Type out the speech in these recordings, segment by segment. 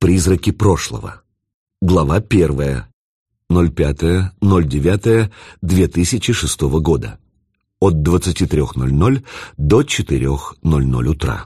Призраки прошлого. Глава 1. 05.09.2006 года. От 23:00 до 4:00 утра.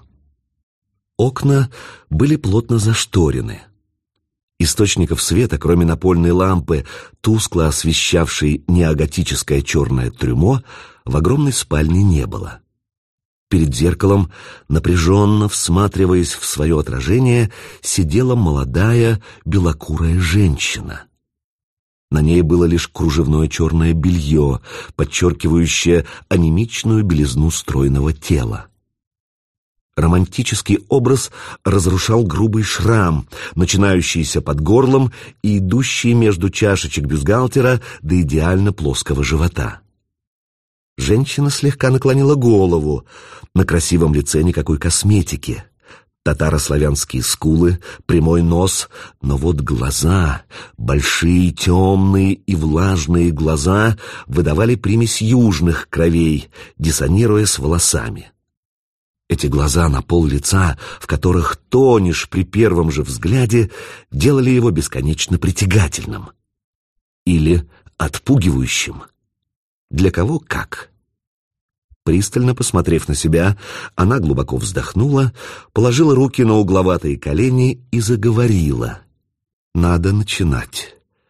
Окна были плотно зашторены. Источников света, кроме напольной лампы, тускло освещавшей неоготическое черное трюмо, в огромной спальне не было. Перед зеркалом, напряженно всматриваясь в свое отражение, сидела молодая белокурая женщина. На ней было лишь кружевное черное белье, подчеркивающее анемичную белизну стройного тела. Романтический образ разрушал грубый шрам, начинающийся под горлом и идущий между чашечек бюстгальтера до идеально плоского живота. Женщина слегка наклонила голову. На красивом лице никакой косметики. Татаро-славянские скулы, прямой нос, но вот глаза, большие, темные и влажные глаза, выдавали примесь южных кровей, диссонируя с волосами. Эти глаза на пол лица, в которых тонешь при первом же взгляде, делали его бесконечно притягательным. Или отпугивающим. Для кого как. Пристально посмотрев на себя, она глубоко вздохнула, положила руки на угловатые колени и заговорила. «Надо начинать.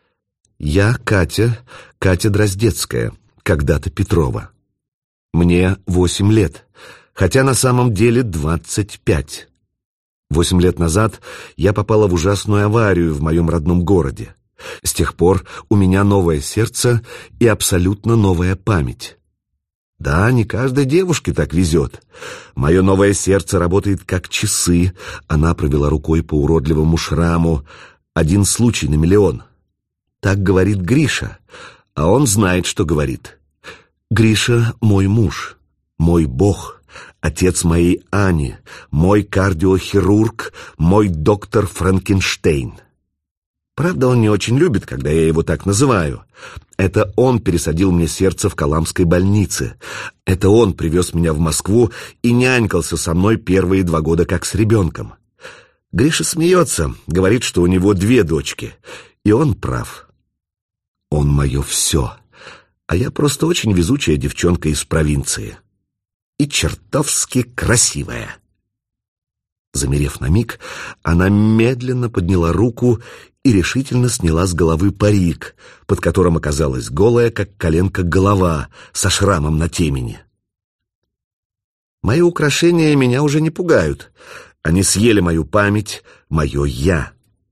Я Катя Дроздецкая, когда-то Петрова. Мне 8 лет, хотя на самом деле 25. 8 лет назад я попала в ужасную аварию в моем родном городе. С тех пор у меня новое сердце и абсолютно новая память. Да, не каждой девушке так везет. Мое новое сердце работает как часы. Она провела рукой по уродливому шраму. 1 случай на миллион. Так говорит Гриша, а он знает, что говорит. Гриша — мой муж, мой бог, отец моей Ани, мой кардиохирург, мой доктор Франкенштейн. Правда, он не очень любит, когда я его так называю. Это он пересадил мне сердце в Каламской больнице. Это он привез меня в Москву и нянькался со мной первые 2 года как с ребенком. Гриша смеется, говорит, что у него 2 дочки. И он прав. Он мое все. А я просто очень везучая девчонка из провинции. И чертовски красивая. Замерев на миг, она медленно подняла руку и решительно сняла с головы парик, под которым оказалась голая, как коленка, голова со шрамом на темени. Мои украшения меня уже не пугают. Они съели мою память, мое «я».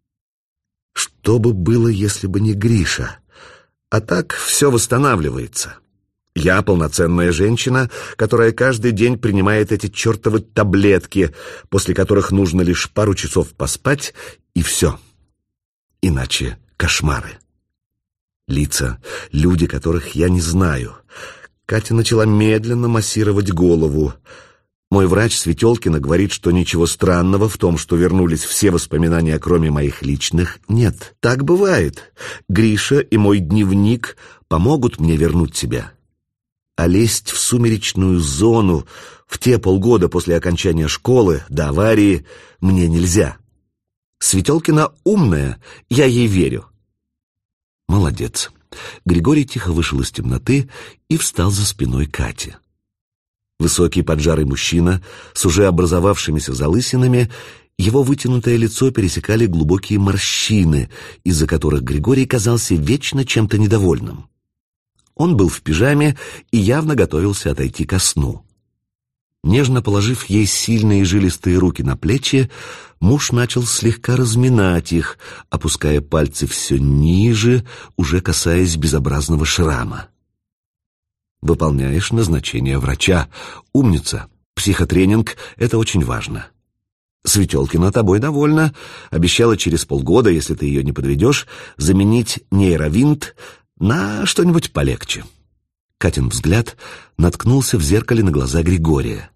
Что бы было, если бы не Гриша? А так все восстанавливается. Я полноценная женщина, которая каждый день принимает эти чертовы таблетки, после которых нужно лишь пару часов поспать, и все. Иначе кошмары. Лица, люди, которых я не знаю. Катя начала медленно массировать голову. Мой врач Светелкина говорит, что ничего странного в том, что вернулись все воспоминания, кроме моих личных, нет. Так бывает. Гриша и мой дневник помогут мне вернуть себя. А лезть в сумеречную зону в те полгода после окончания школы до аварии мне нельзя. Светелкина умная, я ей верю. Молодец. Григорий тихо вышел из темноты и встал за спиной Кати. Высокий поджарый мужчина с уже образовавшимися залысинами, его вытянутое лицо пересекали глубокие морщины, из-за которых Григорий казался вечно чем-то недовольным. Он был в пижаме и явно готовился отойти ко сну. Нежно положив ей сильные жилистые руки на плечи, муж начал слегка разминать их, опуская пальцы все ниже, уже касаясь безобразного шрама. «Выполняешь назначение врача. Умница. Психотренинг — это очень важно. Светелкина тобой довольна. Обещала через полгода, если ты ее не подведешь, заменить нейровинт на что-нибудь полегче». Катин взгляд наткнулся в зеркале на глаза Григория.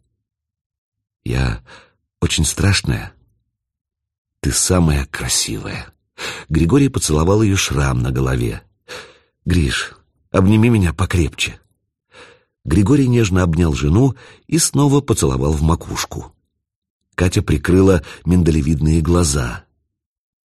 «Я очень страшная. Ты самая красивая». Григорий поцеловал ее шрам на голове. «Гриш, обними меня покрепче». Григорий нежно обнял жену и снова поцеловал в макушку. Катя прикрыла миндалевидные глаза.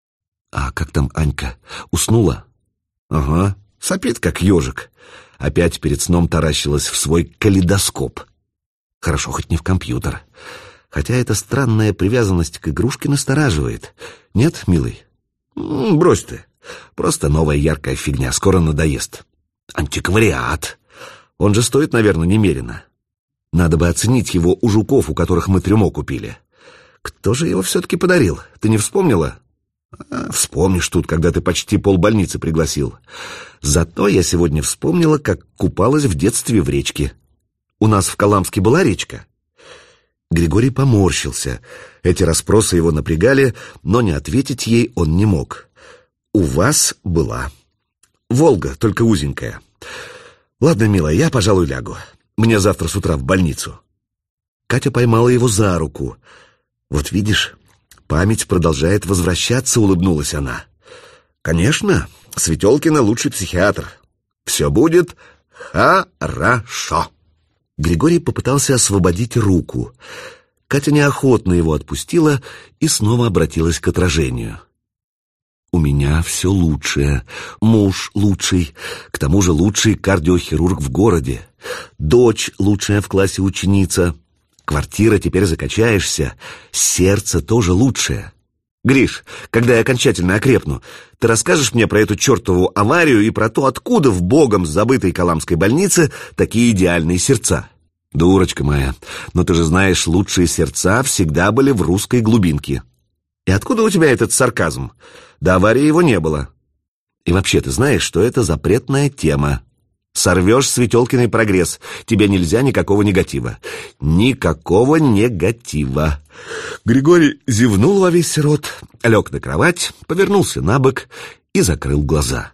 А как там Анька? Уснула? Ага, сопит как ежик. Опять перед сном таращилась в свой калейдоскоп. Хорошо, хоть не в компьютер. Хотя эта странная привязанность к игрушке настораживает. Нет, милый? Брось ты. Просто новая яркая фигня, скоро надоест. Антиквариат. Он же стоит, наверное, немерено. Надо бы оценить его у жуков, у которых мы трюмо купили. Кто же его все-таки подарил? Ты не вспомнила? Вспомнишь тут, когда ты почти полбольницы пригласил. Зато я сегодня вспомнила, как купалась в детстве в речке. У нас в Каламске была речка. Григорий поморщился. Эти расспросы его напрягали, но не ответить ей он не мог. У вас была. Волга, только узенькая. Ладно, милая, я, пожалуй, лягу. Мне завтра с утра в больницу. Катя поймала его за руку. Вот видишь, память продолжает возвращаться, улыбнулась она. Конечно, Светелкина лучший психиатр. Все будет хорошо. Григорий попытался освободить руку. Катя неохотно его отпустила и снова обратилась к отражению. У меня все лучшее. Муж лучший, к тому же лучший кардиохирург в городе. Дочь лучшая в классе ученица. Квартира, теперь закачаешься. Сердце тоже лучшее. Гриш, когда я окончательно окрепну, ты расскажешь мне про эту чертову аварию и про то, откуда в богом забытой Каламской больнице такие идеальные сердца? Дурочка моя, но ты же знаешь, лучшие сердца всегда были в русской глубинке. И откуда у тебя этот сарказм? До аварии его не было. И вообще, ты знаешь, что это запретная тема. Сорвешь Светелкиный прогресс, тебе нельзя никакого негатива. Никакого негатива. Григорий зевнул во весь рот, лег на кровать, повернулся на бок и закрыл глаза.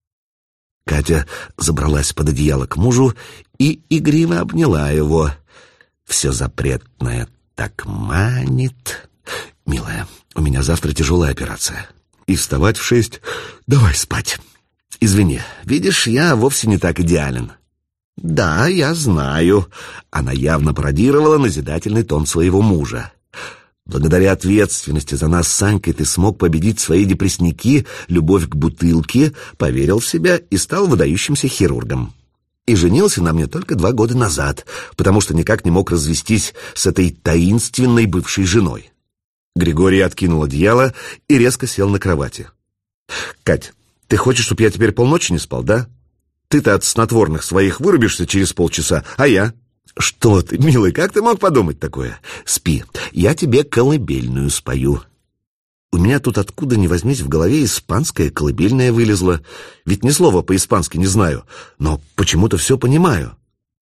Катя забралась под одеяло к мужу и игриво обняла его. Все запретное так манит. Милая, у меня завтра тяжелая операция. И вставать в 6. Давай спать. Извини, видишь, я вовсе не так идеален. Да, я знаю. Она явно пародировала назидательный тон своего мужа. Благодаря ответственности за нас с Санькой ты смог победить свои депрессники, любовь к бутылке, поверил в себя и стал выдающимся хирургом. И женился на мне только 2 года назад, потому что никак не мог развестись с этой таинственной бывшей женой. Григорий откинул одеяло и резко сел на кровати. «Кать, ты хочешь, чтобы я теперь полночи не спал, да? Ты-то от снотворных своих вырубишься через полчаса, а я?» «Что ты, милый, как ты мог подумать такое? Спи, я тебе колыбельную спою». У меня тут откуда ни возьмись в голове испанская колыбельная вылезла. Ведь ни слова по-испански не знаю, но почему-то все понимаю.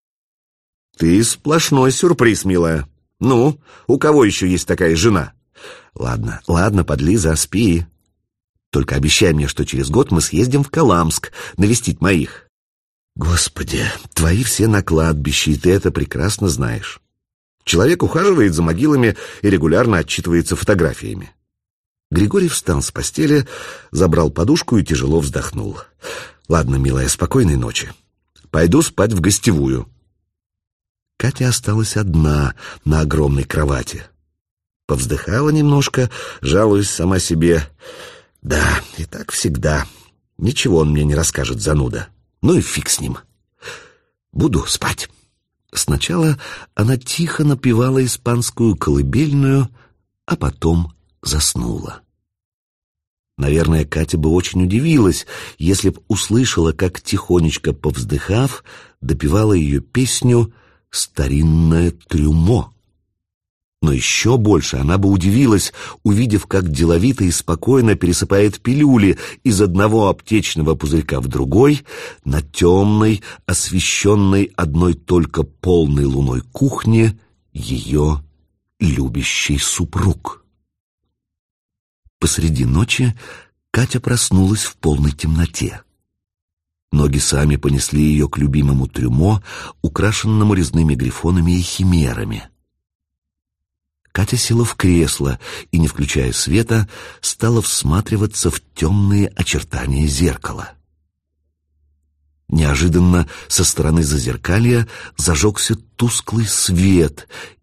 Ты сплошной сюрприз, милая. Ну, у кого еще есть такая жена? Ладно, ладно, подлиза, спи. Только обещай мне, что через год мы съездим в Каламск навестить моих. Господи, твои все на кладбище, и ты это прекрасно знаешь. Человек ухаживает за могилами и регулярно отчитывается фотографиями. Григорий встал с постели, забрал подушку и тяжело вздохнул. Ладно, милая, спокойной ночи. Пойду спать в гостевую. Катя осталась одна на огромной кровати. Повздыхала немножко, жалуясь сама себе. Да, и так всегда. Ничего он мне не расскажет, зануда. Ну и фиг с ним. Буду спать. Сначала она тихо напевала испанскую колыбельную, а потом заснула. Наверное, Катя бы очень удивилась, если б услышала, как, тихонечко повздыхав, допевала ее песню «Старинное трюмо». Но еще больше она бы удивилась, увидев, как деловито и спокойно пересыпает пилюли из одного аптечного пузырька в другой на темной, освещенной одной только полной луной кухне ее любящий супруг. Посреди ночи Катя проснулась в полной темноте. Ноги сами понесли ее к любимому трюмо, украшенному резными грифонами и химерами. Катя села в кресло и, не включая света, стала всматриваться в темные очертания зеркала. Неожиданно со стороны зазеркалья зажегся тусклый свет,